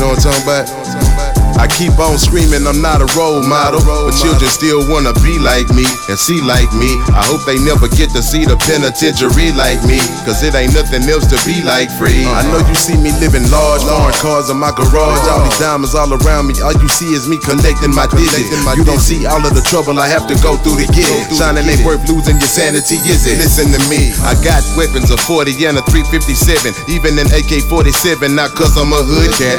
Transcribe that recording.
know what I'm talking about? I keep on screaming I'm not a role model, but children still wanna be like me and see like me. I hope they never get to see the penitentiary like me, cause it ain't nothing else to be like free. I know you see me living large, foreign cars in my garage, all these diamonds all around me. All you see is me collecting my digits. You don't see all of the trouble I have to go through to get it. Shining ain't worth losing your sanity, is it? Listen to me, I got weapons, a 40 and a 357, even an AK-47, not cause I'm a hood cat.